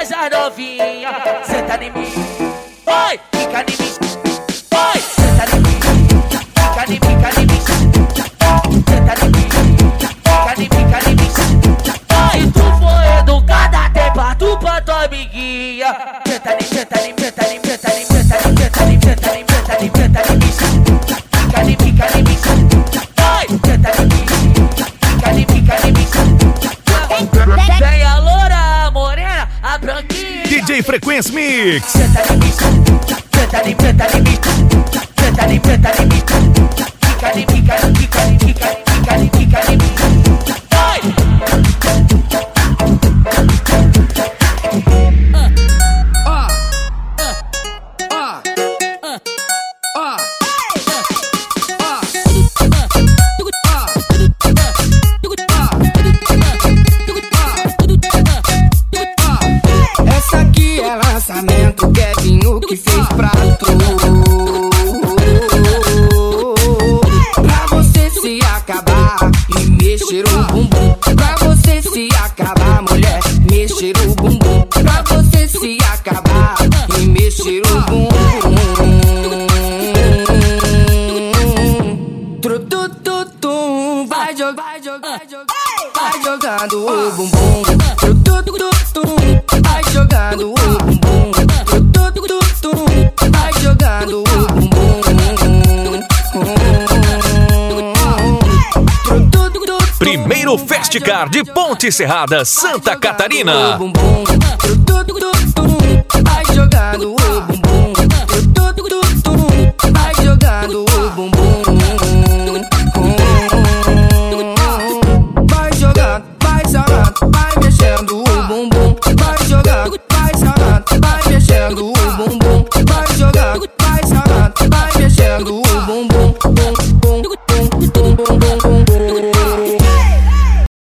todas as novinhas. Senta em mim, oi, fica em mim. Oi, senta em mim, fica em mim, fica em mim. Senta em mim, fica em mim, fica em mim. Oi, tu foi educada, tem parto pra tua amiguinha. Senta em mim, senta em mim, senta em mim, senta em mim, senta em mim, senta em mim, senta em mim, senta em mim, senta em mim. Fica em mim, fica em mim. Oi, senta em mim, fica em mim, fica em mim. Tem a loura, a morena, a branquinha. DJ Frequência Mix. Senta em mim, senta em mim, senta em mim. Senta em mim, senta em mim. Fica em mim, fica em mim, fica em mim, fica em mim, fica em mim. Oi! Essa aqui é lançamento, Kevinho que fez pra tu. Pra você se acabar e mexer o bumbum. Pra você se acabar, mulher, mexer o bumbum. Pra você se acabar e mexer o bumbum. Trutututum, vai jogando o bumbum. Trutututum, vai jogando o bumbum. Trutututum, vai jogando o bumbum. Primeiro Festcar de Ponte Serrada, Santa Catarina. Vai jogando o